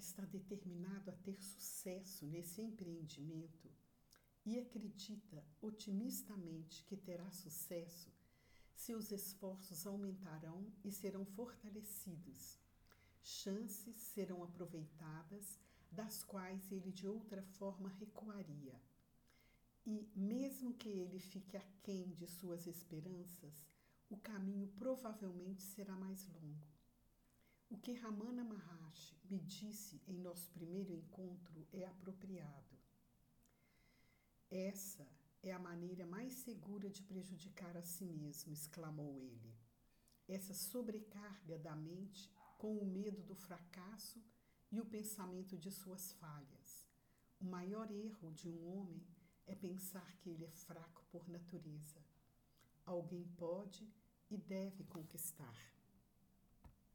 está determinado a ter sucesso nesse empreendimento e acredita otimistamente que terá sucesso, seus esforços aumentarão e serão fortalecidos. Chances serão aproveitadas, das quais ele de outra forma recuaria. E, mesmo que ele fique aquém de suas esperanças, o caminho provavelmente será mais longo. O que Ramana Maharshi me disse em nosso primeiro encontro é apropriado. Essa é a maneira mais segura de prejudicar a si mesmo, exclamou ele. Essa sobrecarga da mente com o medo do fracasso e o pensamento de suas falhas. O maior erro de um homem é pensar que ele é fraco por natureza. Alguém pode e deve conquistar.